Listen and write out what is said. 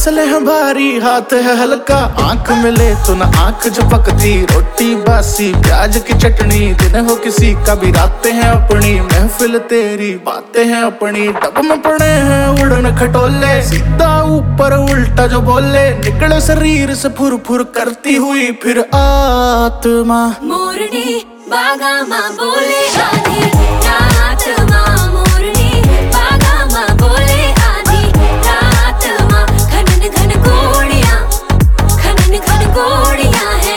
फैसले हैं भारी, हाथ है हल्का, आंख मिले तो ना आंख झपकती। रोटी बासी प्याज की चटनी, दिन हो किसी का भी रातें हैं अपनी। महफिल तेरी बातें हैं अपनी, डब में पड़े हैं उड़न खटोले। सीधा ऊपर उल्टा जो बोले, निकले शरीर से फुर फुर करती हुई फिर आत्मा। मोरनी बागा माँ बोले आधी